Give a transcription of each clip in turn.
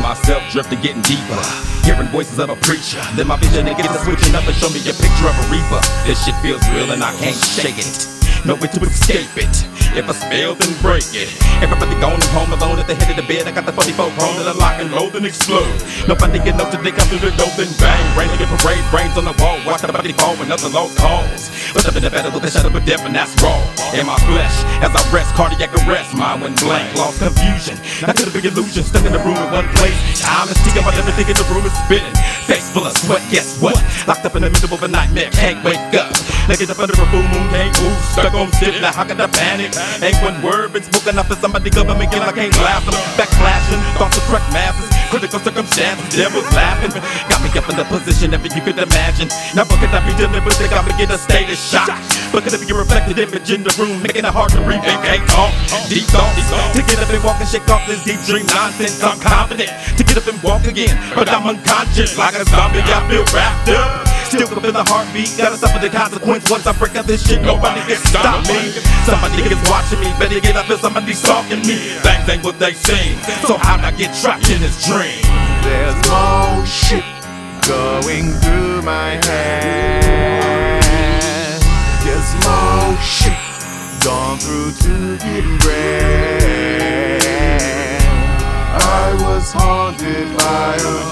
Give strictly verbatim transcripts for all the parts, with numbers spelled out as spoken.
myself drifting, getting deeper. Hearing voices of a preacher. Then my vision and get to switching up and show me a picture of a reaper. This shit feels real and I can't shake it. No way to escape it. If I spill, then break it. Everybody going home alone at the head of the bed. I got the forty-four chrome that I lock and load and explode. Nobody can know till they come through the door, then bang. Rain and parade, brains on the wall. Watch the body fall and other lost cause. But up in the battle with the shadow of death, and that's raw. In my flesh, as I rest, cardiac arrest. Mind went blank, lost confusion. Not to the big illusion, stuck in the room in one place. Time is ticking while everything in the room is spinning. Face full of sweat, guess what? Locked up in the middle of a nightmare, can't wake up. Naked up under a full moon, can't move. Stuck on stiff, now how can I panic? Ain't one word been spoken up for somebody government again, I can't laugh them. Backslashing, thoughts of correct masses. Critical circumstances, devils laughing. Got me up in the position that you could imagine. Never could I be dealing with it, got me in a state of shock. But could it be a reflected image in the room, making it hard to breathe and can't talk? Deep thoughts, to get up and walk and shake off this deep dream nonsense. I'm confident to get up and walk again, but I'm unconscious like a zombie, I feel wrapped up. Still can feel the heartbeat, gotta suffer the consequence. Once I break out this shit, nobody can stop me. Somebody is watching me, better get up and somebody's stalking me. Things ain't what they seem, so how'd I get trapped in this dream? There's more shit going through my head. There's more shit gone through to get bread. I was haunted by a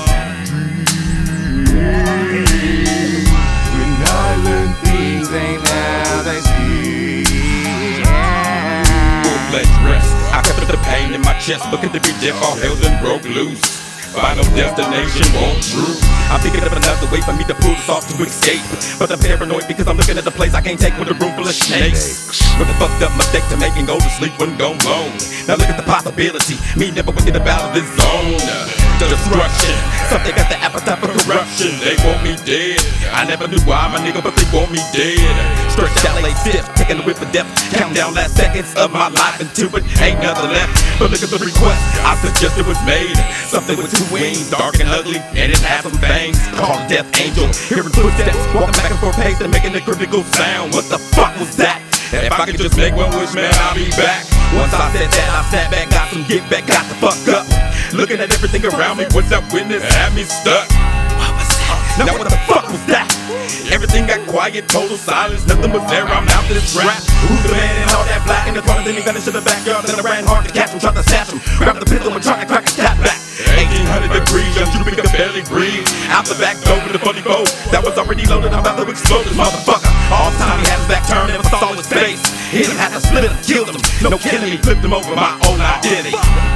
things ain't how they see. Full-fledged rest. I kept the pain in my chest, looking to be deaf, all held and broke loose. Final destination won't true. I'm thinking of another way for me to pull this off to escape, but I'm paranoid because I'm looking at a place I can't take with a room full of snakes. With a fucked up mistake to make and go to sleep when gone long. Now look at the possibility, me never wicked about this zone. Destruction, something got the appetite for corruption. They want me dead, I never knew why, my nigga, but they want me dead. Stretched out, lay stiff, taking the whip of death. Counting down last seconds of my life into it, ain't nothing left. But look at the request, I suggest it was made. Something with two wings, dark and ugly, and it has some fangs. Called Death Angel, hearing footsteps, walking back and forth pace and making a critical sound. What the fuck was that? If I could just make one wish, man, I'll be back. Once I said that, I sat back, got some get back, got the fuck up. Looking at everything around me, what's that witness had me stuck? What was that? Now what the fuck was that? Everything got quiet, total silence, nothing was there, I'm out this rap. Who's the man in all that black in the corner, then he vanished in the backyard, then I ran hard to catch him, tried to snatch him, grabbed the pistol and tried to crack his tap back. eighteen hundred degrees, young Judah could barely breathe. Out the back door with the funny bow that was already loaded, I'm about to explode this motherfucker. All the time he had his back turned, never saw his face. Hit him, had to split him, killed him. No killing me, flipped him over my own identity.